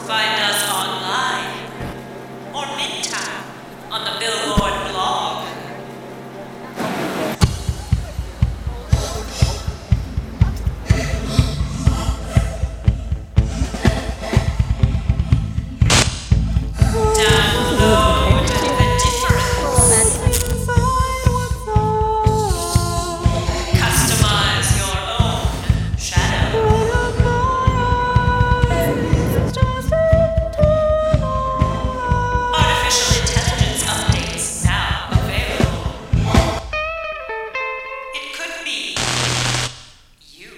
Find us online or Midtown on the Billboard blog. Download the difference. Customize your own shadow. Artificial intelligence updates now available. It could be you.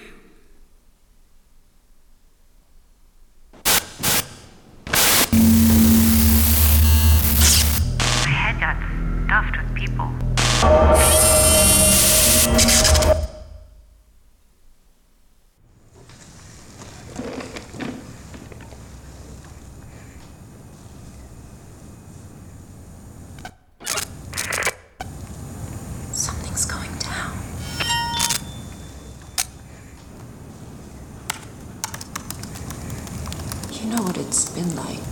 My head got stuffed with people. Something's going down. You know what it's been like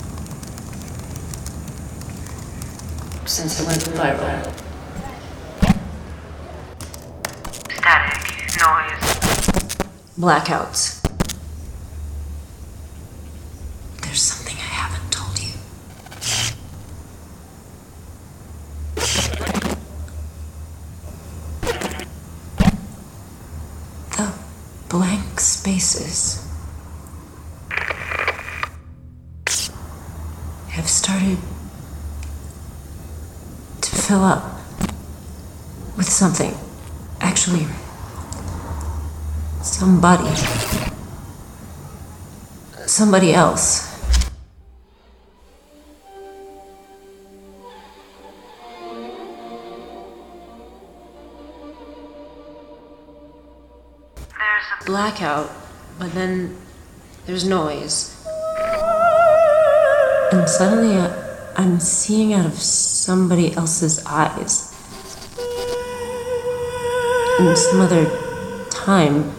since it went viral. Static, noise. Blackouts. There's something I haven't told you. The blank spaces have started to fill up with something. Actually, somebody else. There's Blackout, but then there's noise. And suddenly I'm seeing out of somebody else's eyes. In some other time.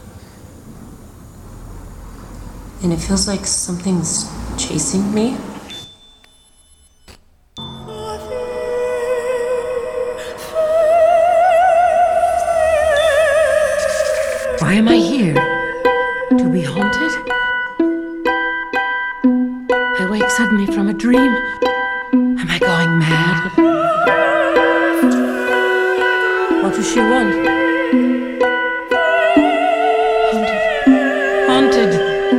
And it feels like something's chasing me. Why am I here? To be haunted? I wake suddenly from a dream. Am I going mad? What does she want? Haunted.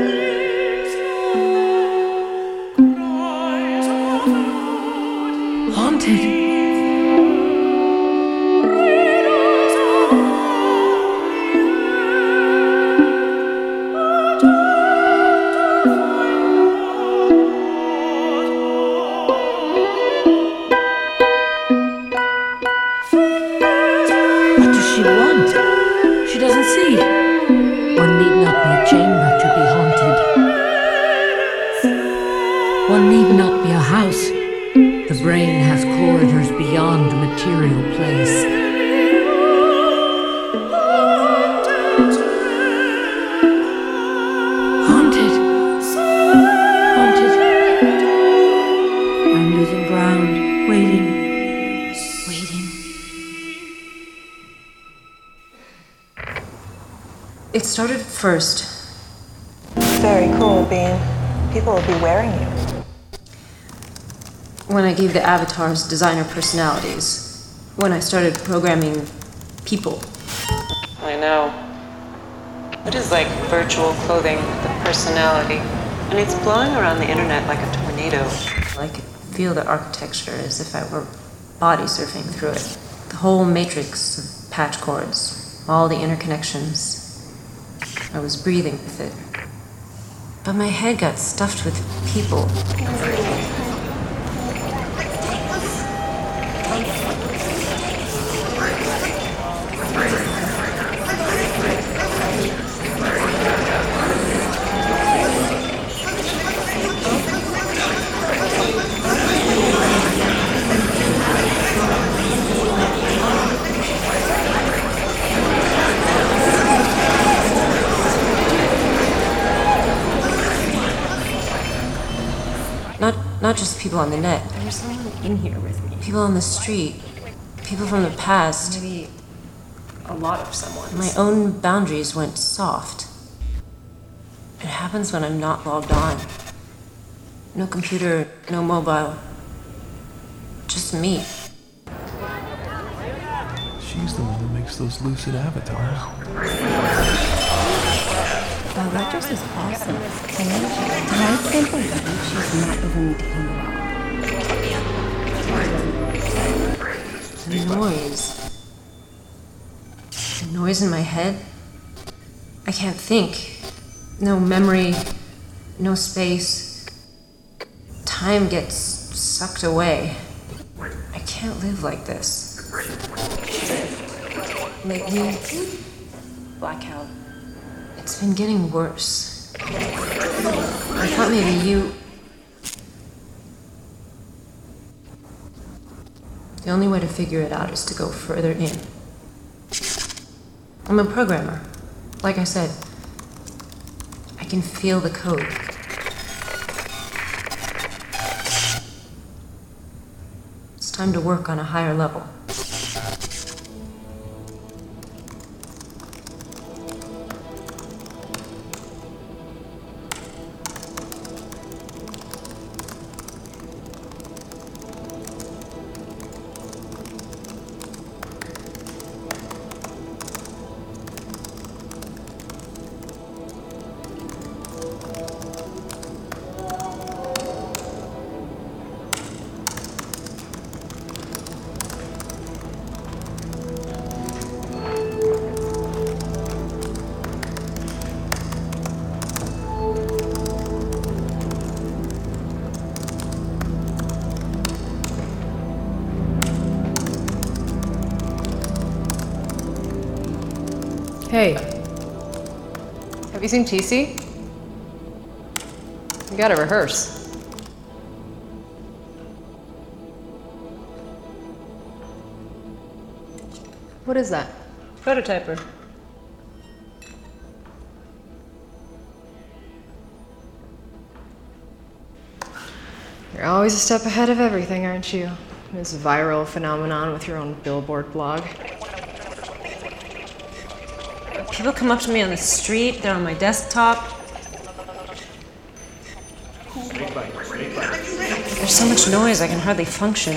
Haunted. Haunted. What does she want? She doesn't see. One need not be a chamber to be haunted. One need not be a house. The brain has corridors beyond material place. Haunted. Haunted. I'm losing ground, waiting. It started first. Very cool, Bean. People will be wearing you. When I gave the avatars designer personalities. When I started programming people. I know. It is like virtual clothing with a personality, and it's blowing around the internet like a tornado. I could feel the architecture as if I were body surfing through it. The whole matrix of patch cords, all the interconnections. I was breathing with it. But my head got stuffed with people. Not just people on the net. There's someone in here with me. People on the street. People from the past. Maybe a lot of someone's. My own boundaries went soft. It happens when I'm not logged on. No computer, no mobile. Just me. She's the one that makes those lucid avatars. The actress is awesome. I can't believe she's not over me to hang around. The noise. The noise in my head. I can't think. No memory. No space. Time gets sucked away. I can't live like this. Lately, blackout. It's been getting worse. I thought maybe you... The only way to figure it out is to go further in. I'm a programmer. Like I said, I can feel the code. It's time to work on a higher level. Hey, have you seen TC? We gotta rehearse. What is that? Prototyper. You're always a step ahead of everything, aren't you? This viral phenomenon with your own Billboard blog. People come up to me on the street, they're on my desktop. There's so much noise, I can hardly function.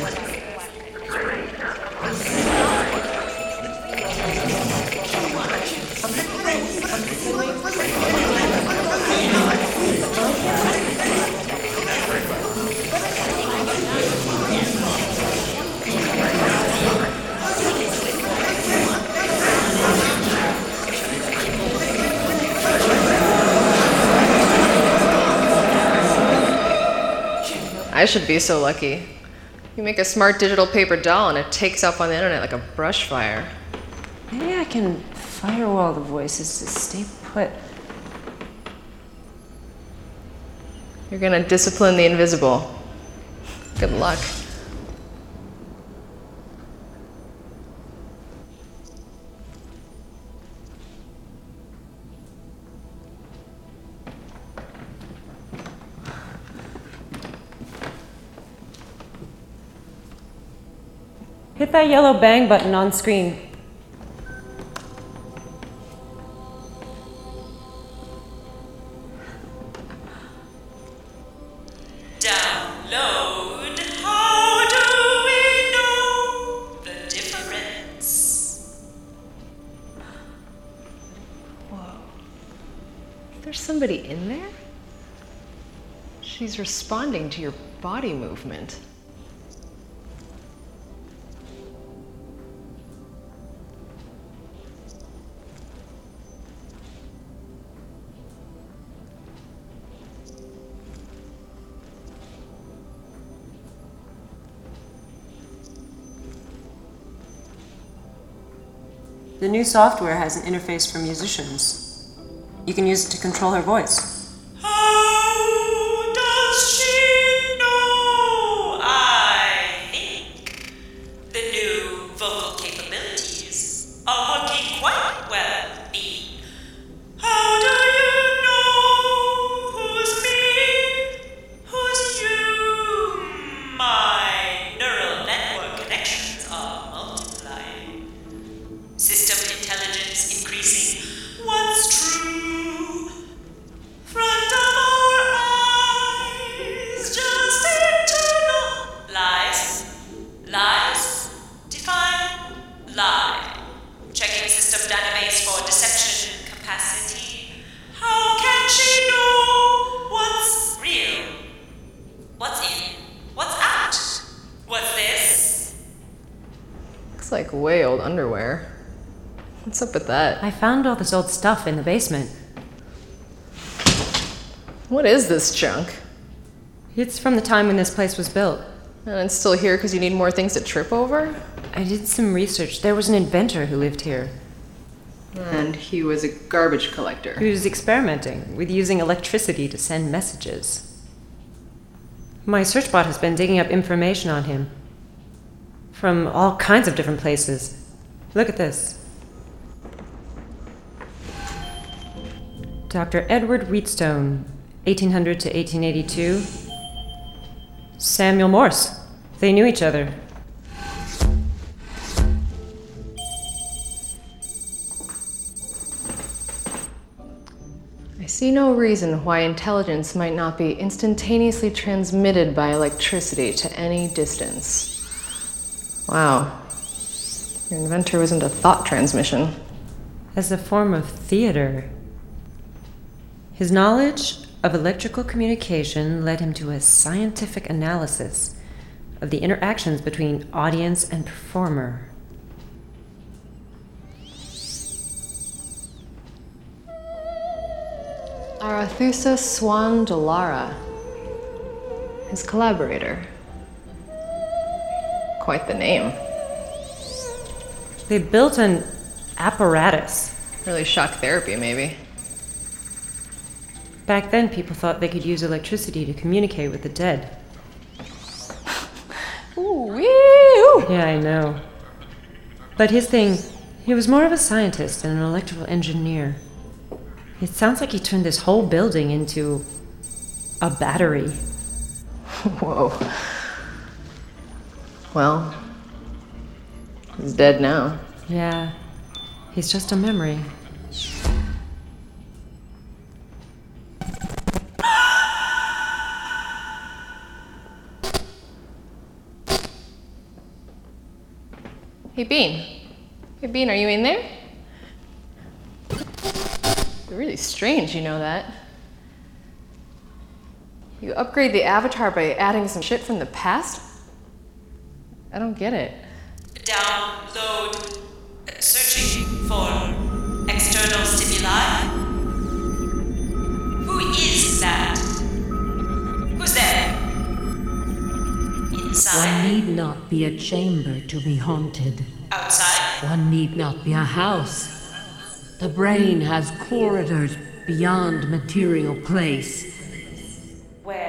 I should be so lucky. You make a smart digital paper doll and it takes off on the internet like a brush fire. Maybe I can firewall the voices to stay put. You're gonna discipline the invisible. Good luck. Hit that yellow bang button on screen. Download. How do we know the difference? There's somebody in there? She's responding to your body movement. The new software has an interface for musicians. You can use it to control her voice. How does she know? I think the new vocal capabilities are working quite well, Bean. How do you know who's me, who's you? Looks like way old underwear. What's up with that? I found all this old stuff in the basement. What is this junk? It's from the time when this place was built. And it's still here because you need more things to trip over? I did some research. There was an inventor who lived here. And he was a garbage collector. He was experimenting with using electricity to send messages. My search bot has been digging up information on him from all kinds of different places. Look at this. Dr. Edward Wheatstone, 1800 to 1882. Samuel Morse. They knew each other. I see no reason why intelligence might not be instantaneously transmitted by electricity to any distance. Wow. Your inventor was into thought transmission. As a form of theater. His knowledge of electrical communication led him to a scientific analysis of the interactions between audience and performer. Arathusa Swan Delara, his collaborator. Quite the name. They built an apparatus. Really shock therapy, maybe. Back then, people thought they could use electricity to communicate with the dead. Ooh, wee-oo. Yeah, I know. But his thing, he was more of a scientist and an electrical engineer. It sounds like he turned this whole building into a battery. Whoa. Well, he's dead now. Yeah, he's just a memory. Hey, Bean. Hey, Bean, are you in there? You're really strange, you know that. You upgrade the avatar by adding some shit from the past? I don't get it. Download. Searching for external stimuli. Who is that? Who's there? One Inside? need not be a chamber to be haunted. Outside? One need not be a house. The brain has corridors beyond material place. Where?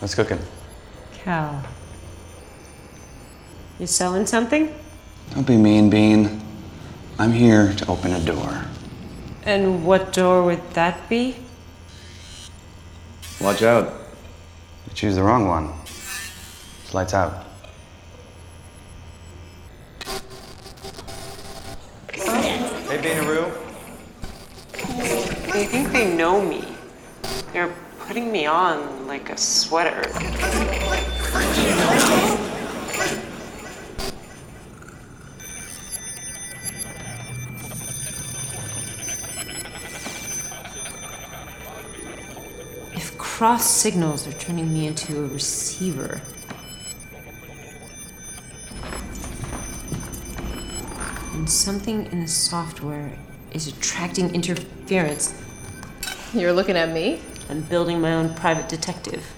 What's cooking? Cal. You selling something? Don't be mean, Bean. I'm here to open a door. And what door would that be? Watch out. You choose the wrong one. It's lights out. Hey, Beanaroo. They think they know me. They're putting me on like a sweater. If cross signals are turning me into a receiver, and something in the software is attracting interference, You're looking at me? I'm building my own private detective.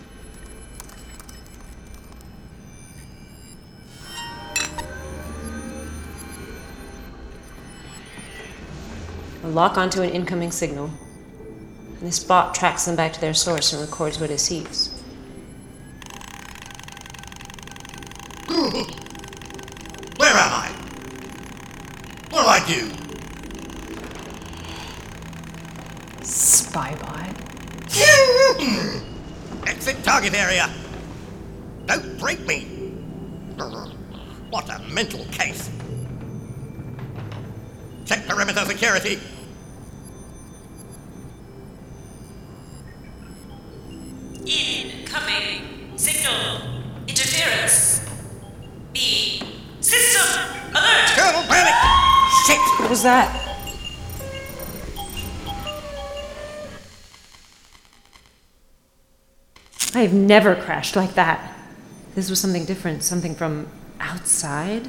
I lock onto an incoming signal, and this bot tracks them back to their source and records what it sees. Where am I? What do I do? Spybot. Exit target area. Don't break me. What a mental case. Check perimeter security. Incoming signal interference. B. System alert. Colonel panic. Shit. What was that? I've never crashed like that. This was something different, something from outside.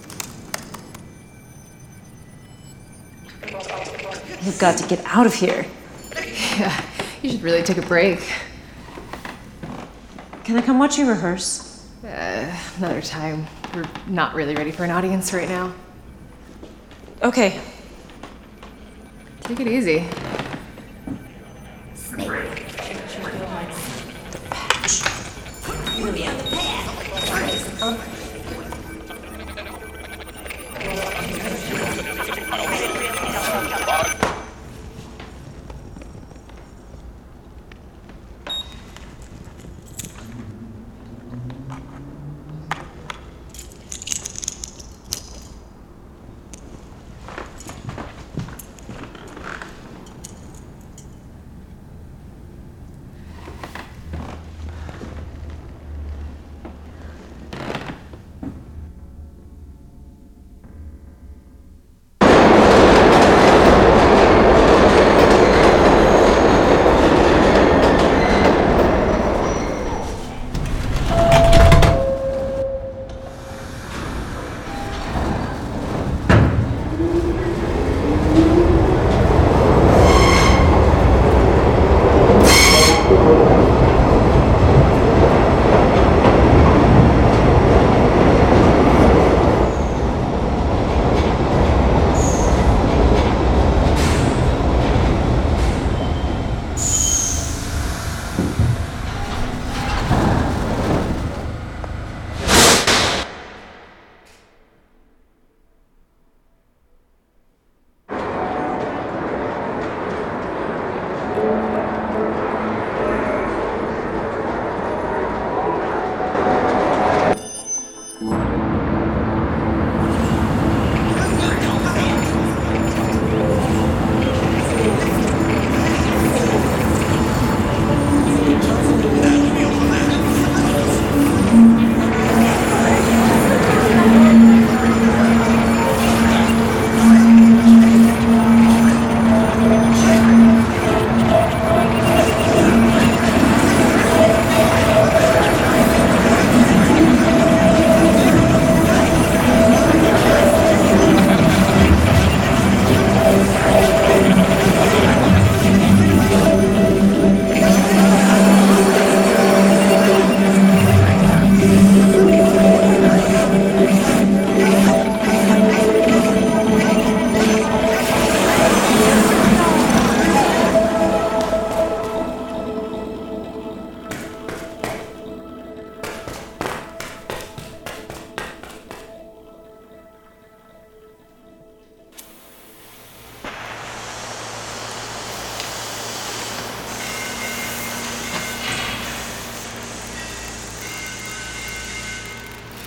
We've got to get out of here. Yeah, you should really take a break. Can I come watch you rehearse? Another time. We're not really ready for an audience right now. Okay. Take it easy.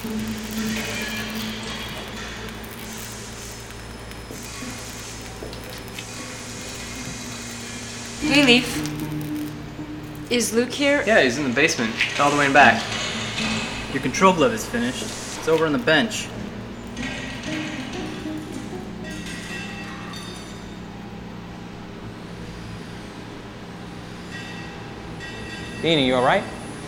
Hey, Leaf. Is Luke here? Yeah, he's in the basement. It's all the way in back. Your control glove is finished. It's over on the bench. Beanie, you alright?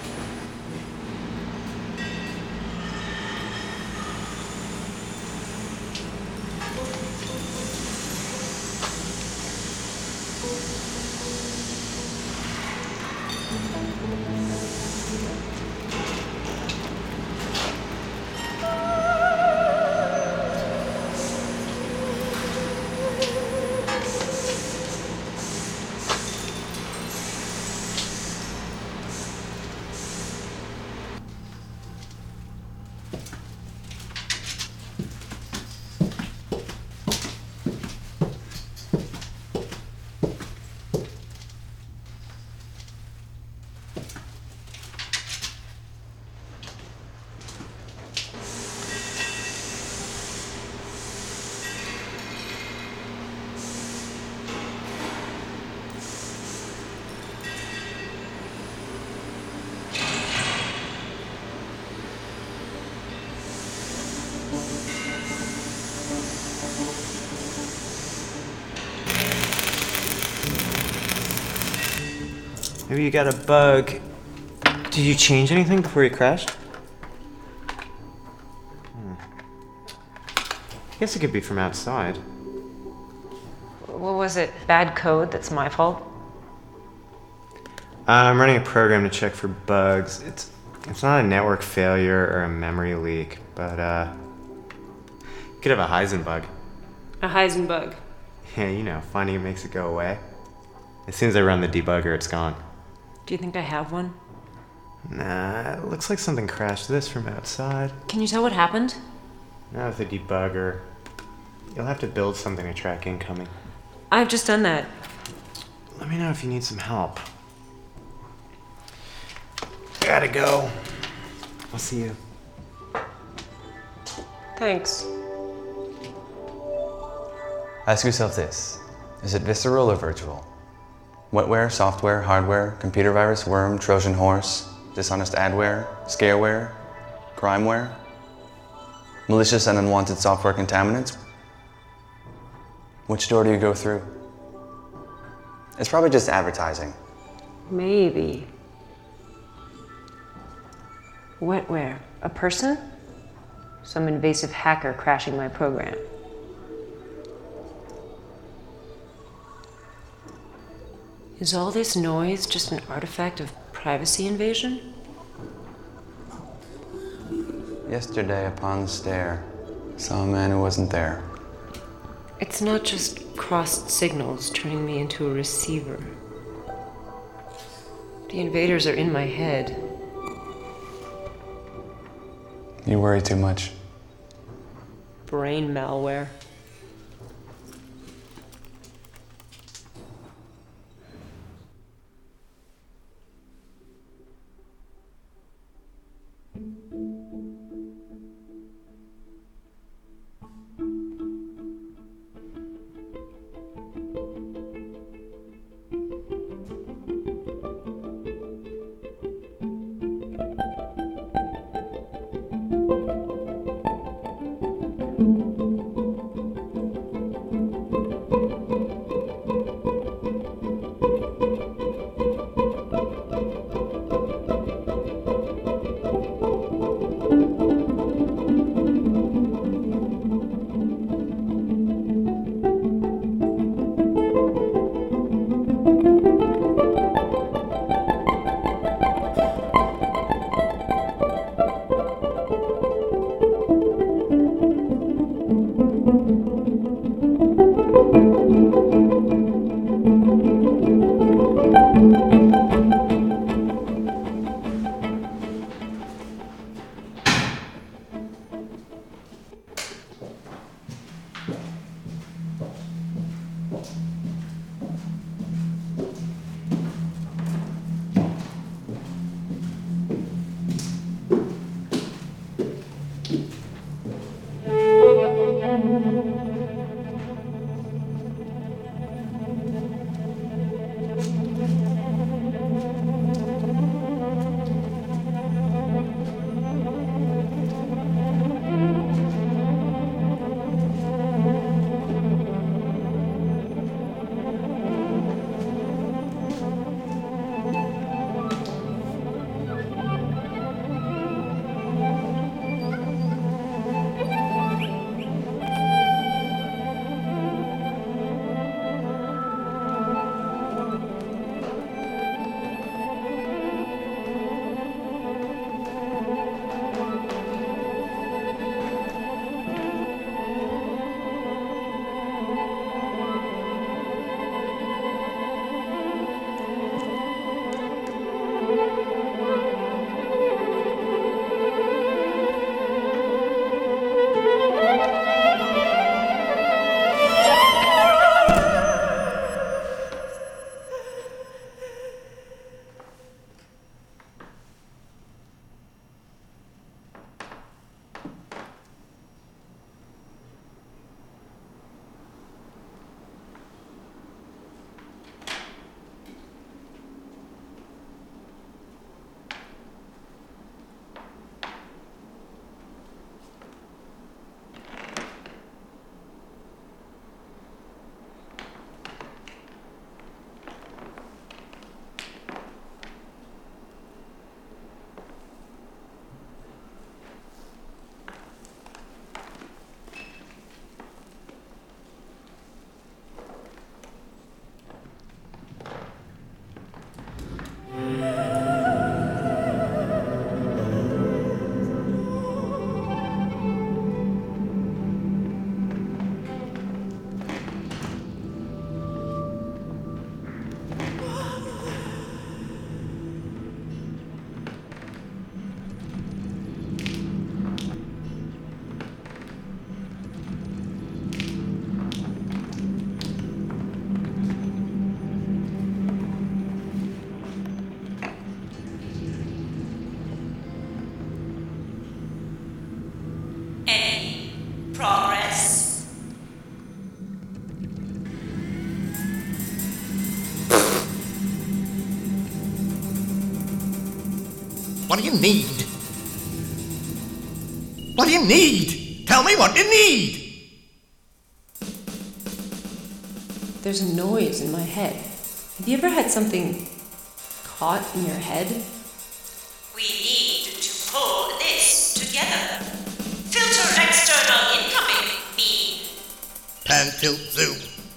Maybe you got a bug. Did you change anything before you crashed? I guess it could be from outside. What was it? Bad code that's my fault? I'm running a program to check for bugs. It's not a network failure or a memory leak, but you could have a Heisenbug. A Heisenbug. Yeah, you know, finding it makes it go away. As soon as I run the debugger, it's gone. Do you think I have one? Nah, it looks like something crashed this from outside. Can you tell what happened? Not with the debugger. You'll have to build something to track incoming. I've just done that. Let me know if you need some help. Gotta go. I'll see you. Thanks. Ask yourself this. Is it visceral or virtual? Wetware, software, hardware, computer virus, worm, Trojan horse, dishonest adware, scareware, crimeware, malicious and unwanted software contaminants? Which door do you go through? It's probably just advertising. Maybe. Wetware. A person? Some invasive hacker crashing my program. Is all this noise just an artifact of privacy invasion? Yesterday upon the stair, saw a man who wasn't there. It's not just crossed signals turning me into a receiver. The invaders are in my head. You worry too much. Brain malware. do you need? What do you need? Tell me what you need! There's a noise in my head. Have you ever had something caught in your head? We need to pull this together. Filter external incoming, me. Pan tilt zoom.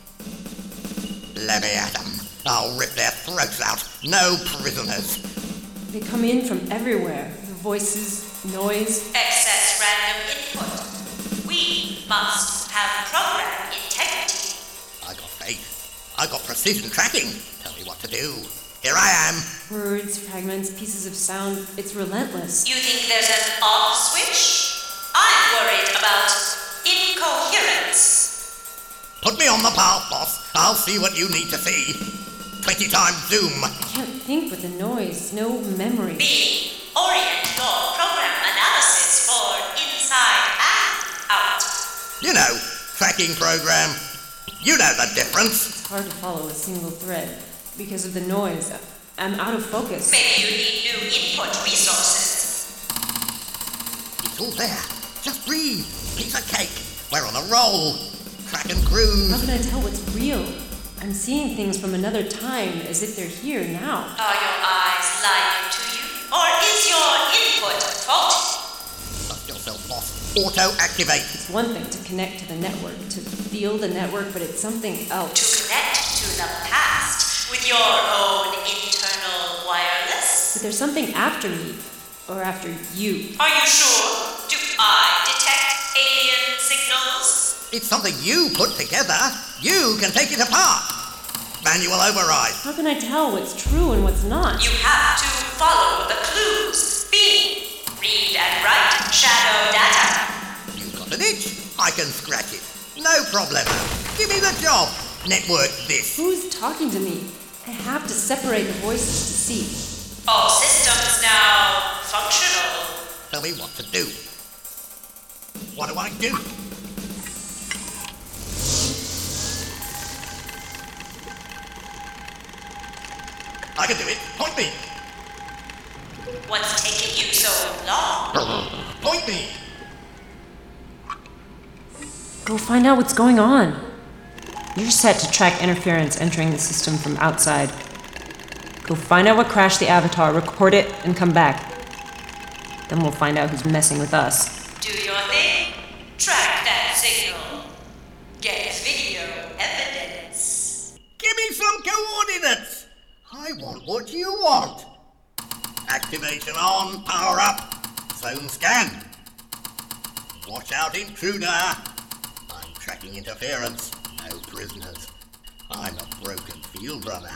Let me at them. I'll rip their throats out. No prisoners. They come in from everywhere. The voices, noise. Excess random input. We must have program integrity. I got faith. I got precision tracking. Tell me what to do. Here I am. Words, fragments, pieces of sound. It's relentless. You think there's an off switch? I'm worried about incoherence. Put me on the path, boss. I'll see what you need to see. 20 times zoom. I can't think with the noise. No memory. B. Orient your program analysis for inside and out. You know, tracking program. You know the difference. It's hard to follow a single thread because of the noise. I'm out of focus. Maybe you need new input resources. It's all there. Just breathe. Piece of cake. We're on a roll. Track and cruise. How can I tell what's real? I'm seeing things from another time as if they're here now. Are your eyes lying to you? Or is your input faulty? Trust yourself, boss. Auto-activate. It's one thing to connect to the network, to feel the network, but it's something else. To connect to the past with your own internal wireless? But there's something after me, or after you. Are you sure? Do I detect alien signals? It's something you put together. You can take it apart. Manual override. How can I tell what's true and what's not? You have to follow the clues. B. Read and write shadow data. You've got an itch. I can scratch it. No problem. Give me the job. Network this. Who's talking to me? I have to separate the voices to see. All systems now functional. Tell me what to do. What do I do? I can do it. Point me. What's taking you so long? Point me. Go find out what's going on. You're set to track interference entering the system from outside. Go find out what crashed the Avatar, record it, and come back. Then we'll find out who's messing with us. Do your thing. Track that signal. Get video evidence. Give me some coordinates. I want what you want. Activation on, power up. Zone scan. Watch out, intruder. I'm tracking interference. No prisoners. I'm a broken field runner.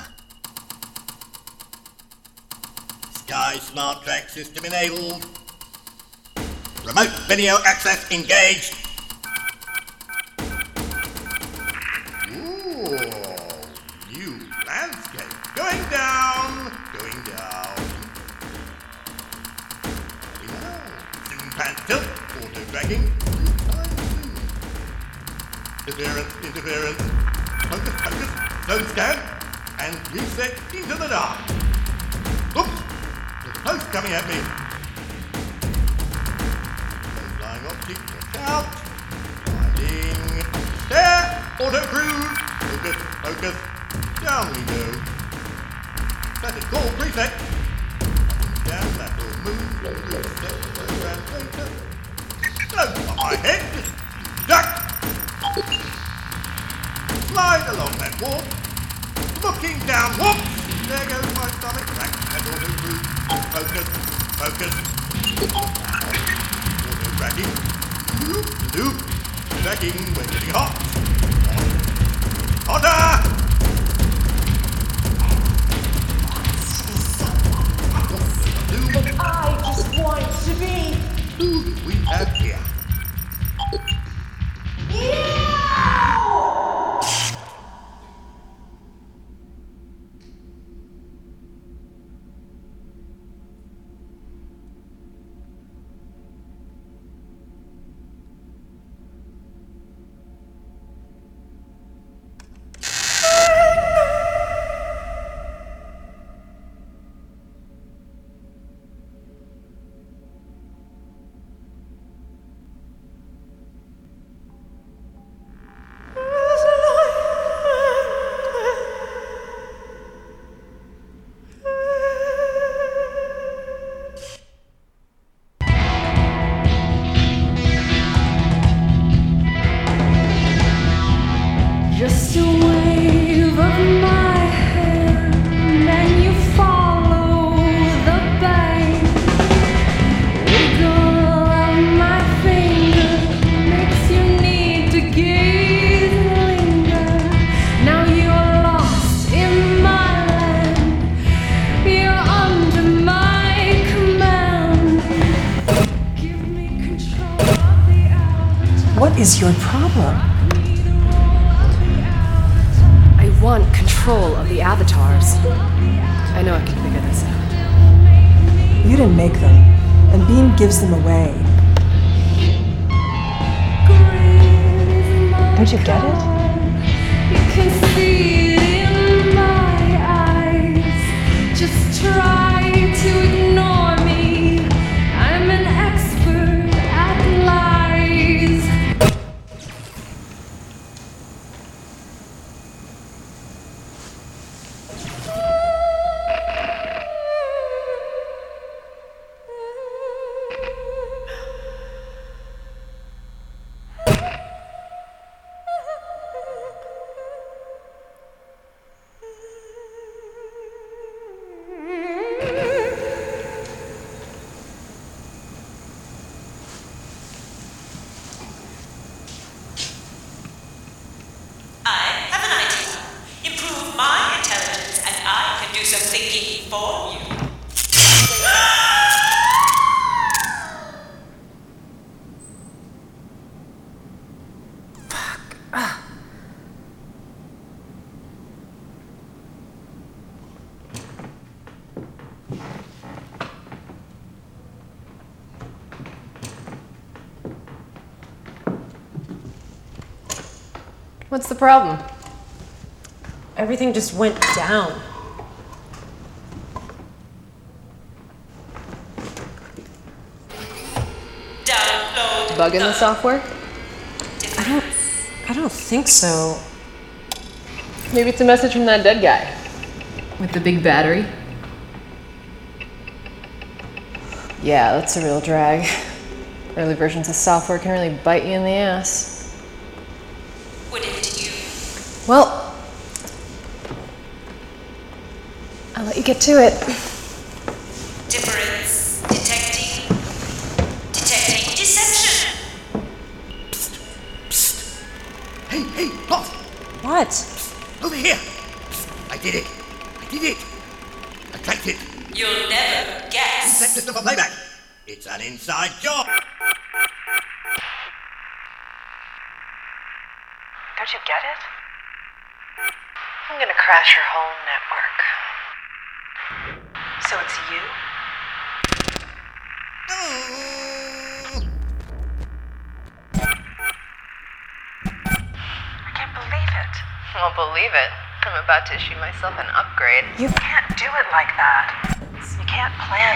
Sky Smart Track system enabled. Remote video access engaged. Ooh, new landscape. Going down. Going down. Zoom pan tilt. Auto tracking. Interference. Focus. Zone scan. And reset into the dark. Oops. There's a post coming at me. Flying optic. Watch out. Sliding. There. Auto cruise. Focus. Down we go. Static call preset. Down, lateral move. Reset. Program later. Over my head. Duck. Slide along that wall. Looking down. Whoops. There goes my stomach. Back and auto cruise. Focus. Auto tracking. Loop. Tracking. We're getting hot. Hotter. I just want to be. Who do we have here? is your problem? I want control of the avatars. I know I can figure this out. You didn't make them, and Beam gives them away. Don't you get it? You can see it in my eyes. Just try to ignore me. I'm an expert at lies. What's the problem? Everything just went down. Bug in the software? I don't think so. Maybe it's a message from that dead guy. With the big battery? Yeah, that's a real drag. Early versions of software can really bite you in the ass. Wouldn't you? Well, I'll let you get to it. Difference detecting deception. Hey, Plot! What? Over here! I did it! I tracked it! You'll never guess. Set this for playback! It's an inside job! Don't you get it? I'm gonna crash your whole network. So it's you? I can't believe it. I'll believe it. I'm about to issue myself an upgrade. You can't do it like that. You can't plan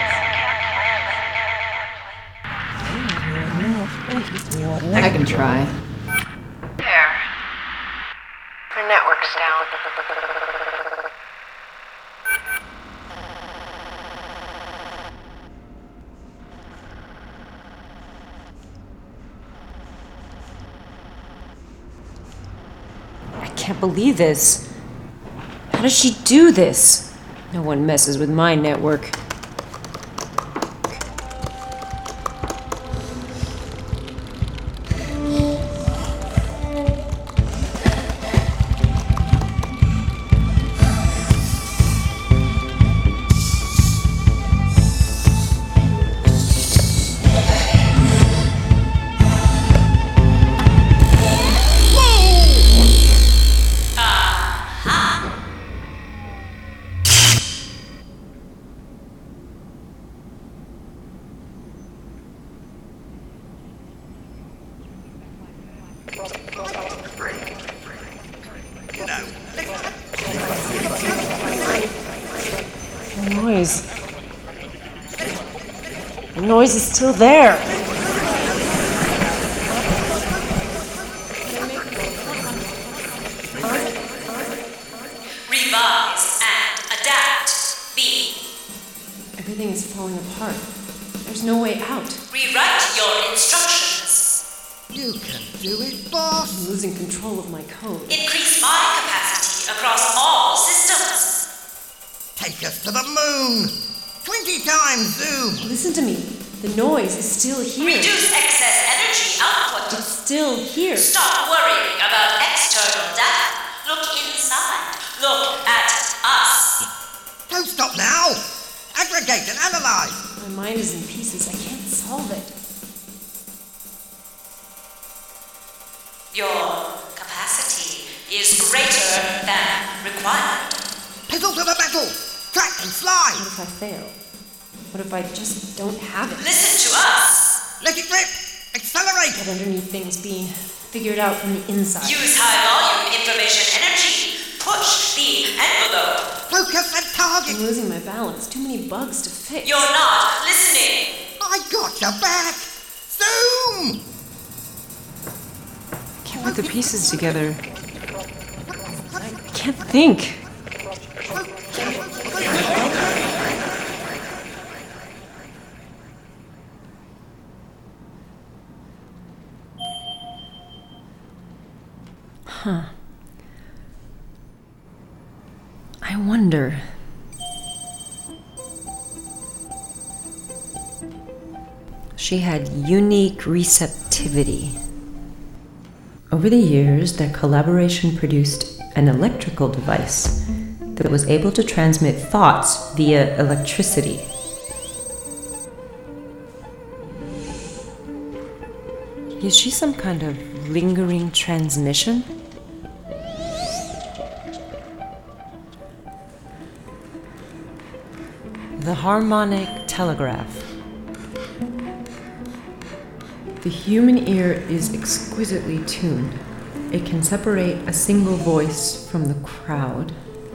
this. I can try. There. Your network's down. I can't believe this. How does she do this? No one messes with my network. The noise is still there. Revise and adapt. B. Everything is falling apart. There's no way out. Rewrite your instructions. You can do it, boss! I'm losing control of my code. Increase my capacity across all systems. Take us to the moon! 20 times zoom! Listen to me. The noise is still here. Reduce excess energy output. It's still here. Stop worrying about external data. Look inside. Look at us. Don't stop now! Aggregate and analyze! My mind is in pieces. I can't solve it. Your capacity is greater than required. Pedal to the metal! Track and slide! What if I fail? What if I just don't have it? Listen to us! Let it rip! Accelerate! Get underneath things being figured out from the inside. Use high-volume information energy. Push the envelope. Focus and target! I'm losing my balance. Too many bugs to fix. You're not listening. I got your back! Zoom! Can't put the pieces together. I can't think. Huh. I wonder. She had unique receptivity. Over the years, their collaboration produced an electrical device that was able to transmit thoughts via electricity. Is she some kind of lingering transmission? The harmonic telegraph. The human ear is exquisitely tuned. It can separate a single voice from the crowd.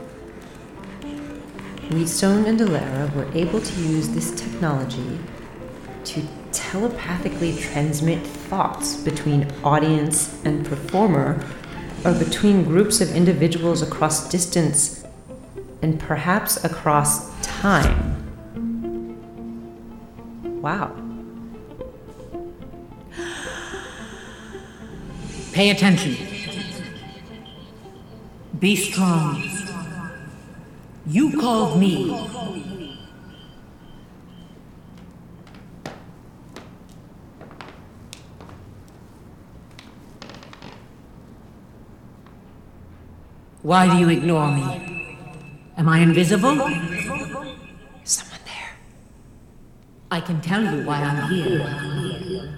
Wheatstone and Delara were able to use this technology to telepathically transmit thoughts between audience and performer, or between groups of individuals across distance and perhaps across time. Wow. Pay attention. Be strong. You called me. Why do you ignore me? Am I invisible? Someone there. I can tell you why I'm here.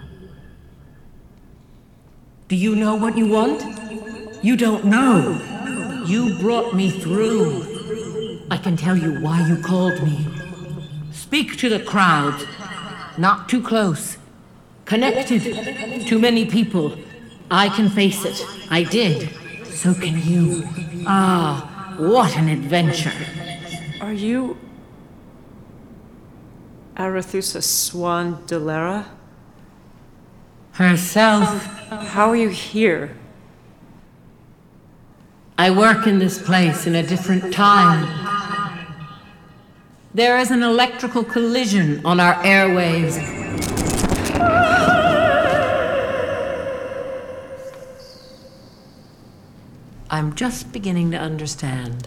Do you know what you want? You don't know. You brought me through. I can tell you why you called me. Speak to the crowd. Not too close. Connected. Too many people. I can face it. I did. So can you. Ah, what an adventure. Are you Arethusa Swan Delara? Herself. How are you here? I work in this place in a different time. There is an electrical collision on our airwaves. I'm just beginning to understand.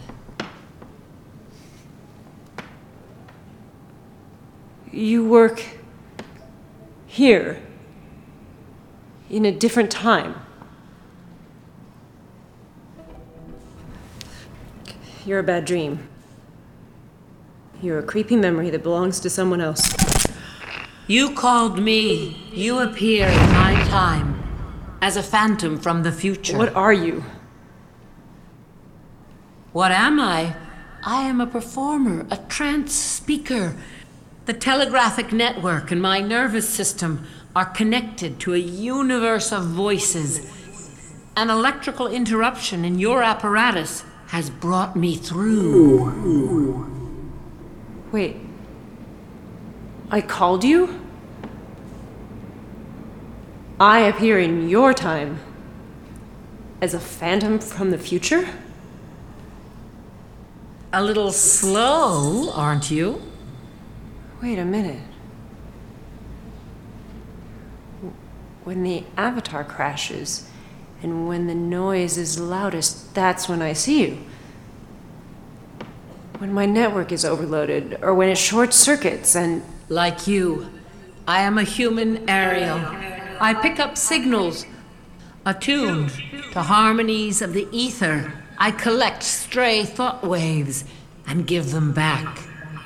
You work here, in a different time. You're a bad dream. You're a creepy memory that belongs to someone else. You called me. You appear in my time as a phantom from the future. What are you? What am I? I am a performer, a trance speaker. The telegraphic network and my nervous system are connected to a universe of voices. An electrical interruption in your apparatus has brought me through. Wait. I called you? I appear in your time as a phantom from the future? A little slow, aren't you? Wait a minute. When the avatar crashes, and when the noise is loudest, that's when I see you. When my network is overloaded, or when it short circuits, and... Like you, I am a human aerial. I pick up signals, attuned to harmonies of the ether. I collect stray thought waves and give them back.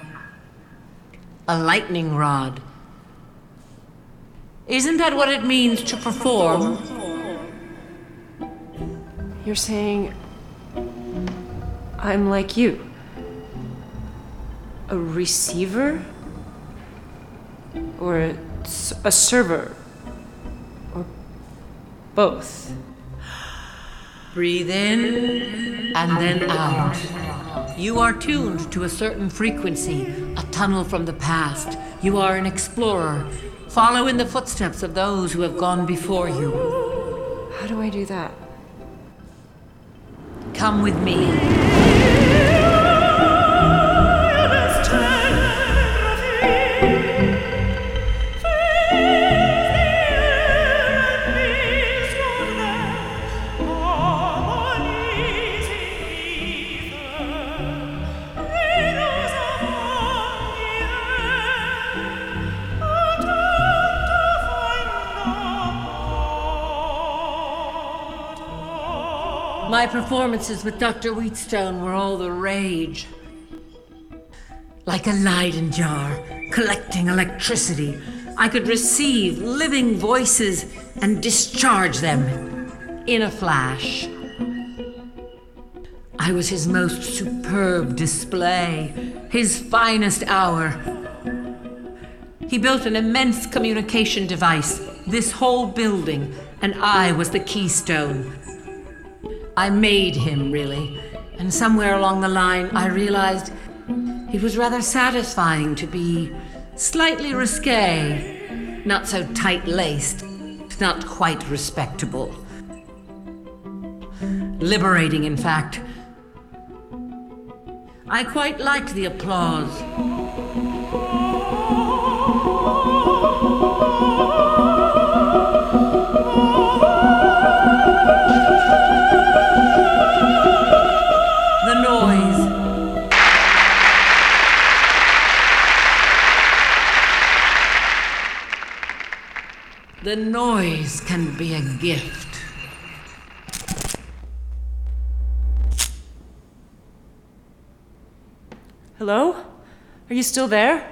A lightning rod. Isn't that what it means to perform? You're saying I'm like you? A receiver? Or a server? Or both? Breathe in and then out. You are tuned to a certain frequency, a tunnel from the past. You are an explorer. Follow in the footsteps of those who have gone before you. How do I do that? Come with me. My performances with Dr. Wheatstone were all the rage. Like a Leyden jar, collecting electricity, I could receive living voices and discharge them in a flash. I was his most superb display, his finest hour. He built an immense communication device, this whole building, and I was the keystone. I made him, really, and somewhere along the line I realized it was rather satisfying to be slightly risque, not so tight-laced, not quite respectable. Liberating, in fact. I quite liked the applause. The noise can be a gift. Hello? Are you still there?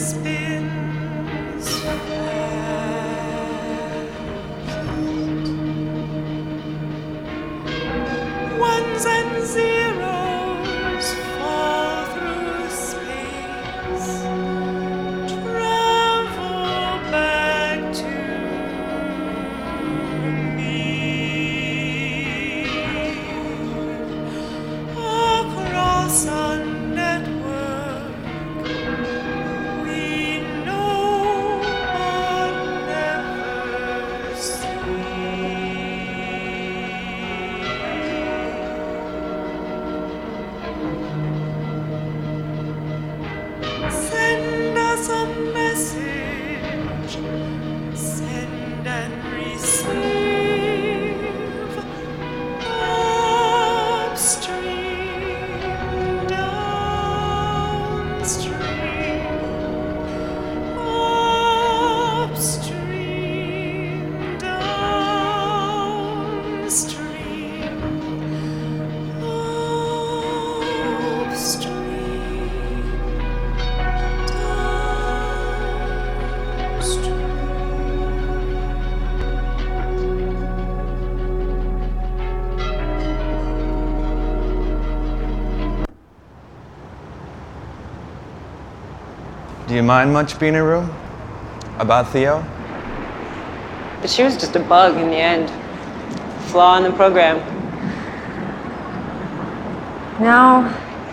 spins fast. Ones and zeros fall through space. Travel back to me. Across a network we know but never see. Send us a message, send and receive. Upstream, downstream. Upstream, downstream. Do you mind much, Beaneroo? About Theo? But she was just a bug in the end. Flaw in the program. Now,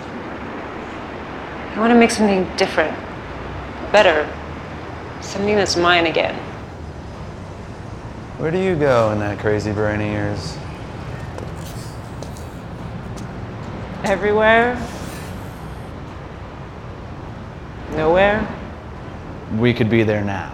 I want to make something different, better, something that's mine again. Where do you go in that crazy brain of yours? Everywhere. Nowhere. We could be there now.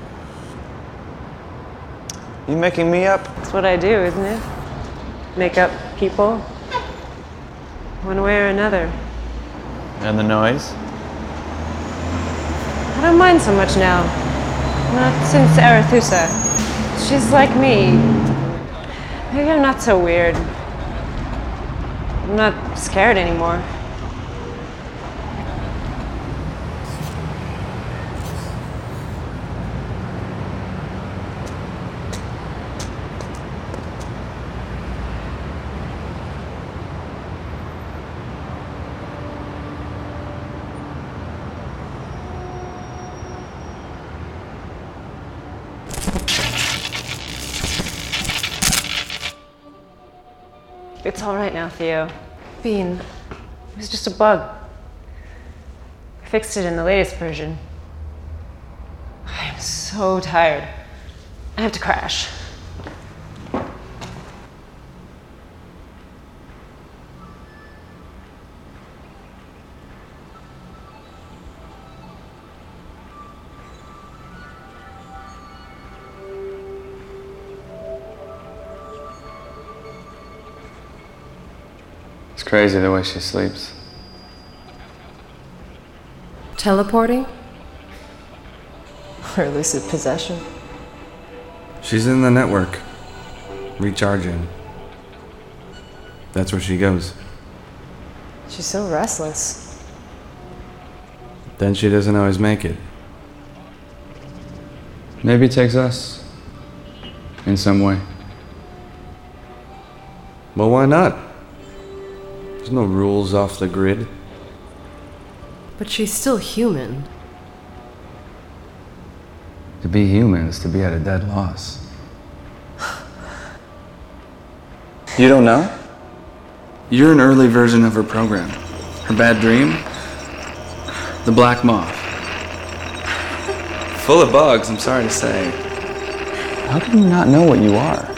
You making me up? That's what I do, isn't it? Make up people. One way or another. And the noise? I don't mind so much now. Not since Arethusa. She's like me. Maybe I'm not so weird. I'm not scared anymore. It's all right now, Theo. Bean, it was just a bug. I fixed it in the latest version. I am so tired. I have to crash. It's crazy the way she sleeps. Teleporting? Or lucid possession? She's in the network. Recharging. That's where she goes. She's so restless. Then she doesn't always make it. Maybe it takes us. In some way. Well, why not? There's no rules off the grid. But she's still human. To be human is to be at a dead loss. You don't know? You're an early version of her program. Her bad dream? The Black Moth. Full of bugs, I'm sorry to say. How can you not know what you are?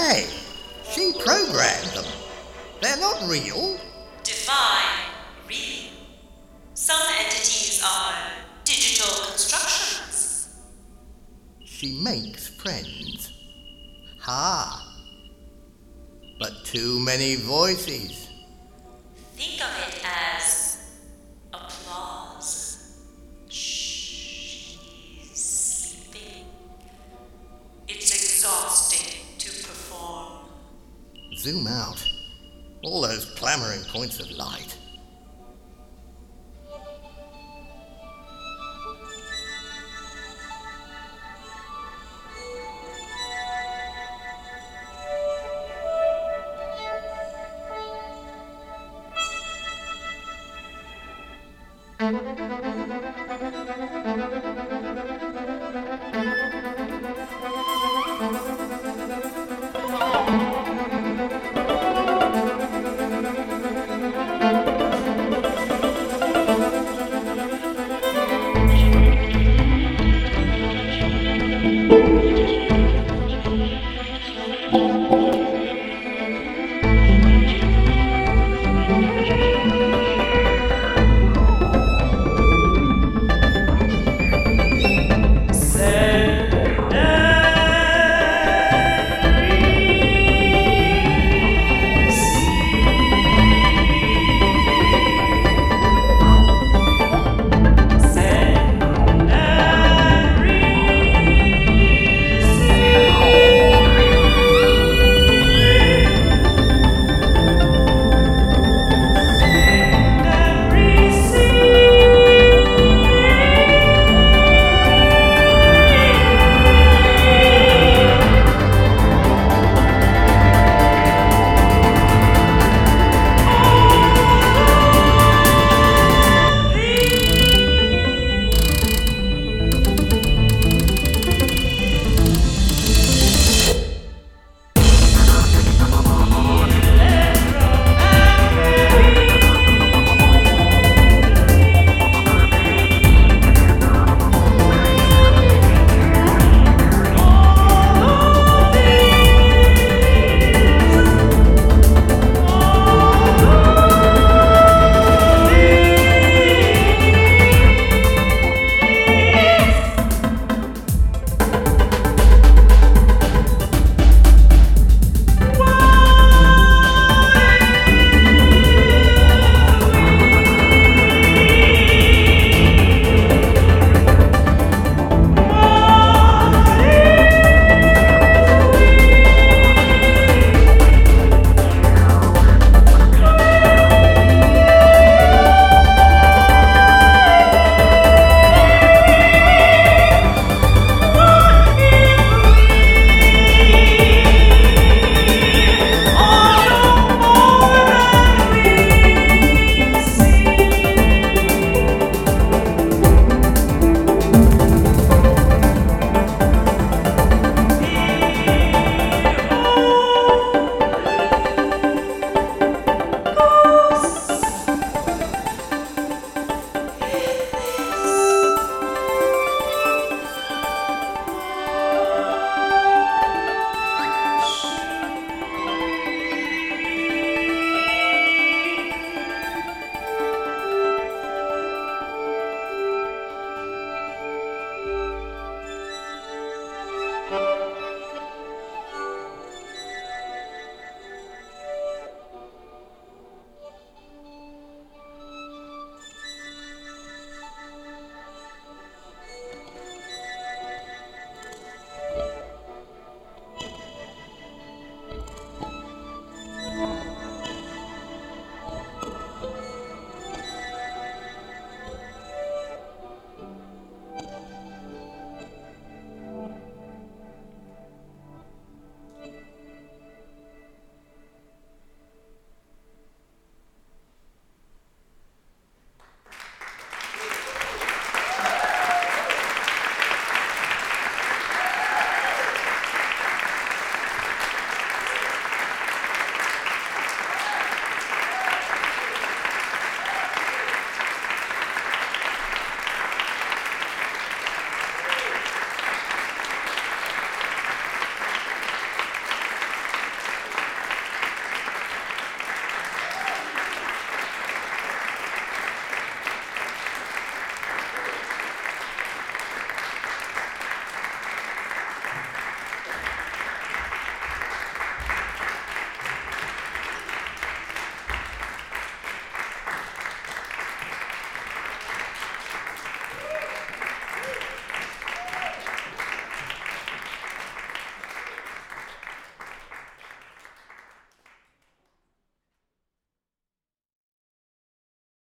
Hey, she programmed them. They're not real. Define real. Some entities are digital constructions. She makes friends. Ha! But too many voices. Think of it as applause. Shh, she's sleeping. It's exhausting to perform. Zoom out. All those clamoring points of light.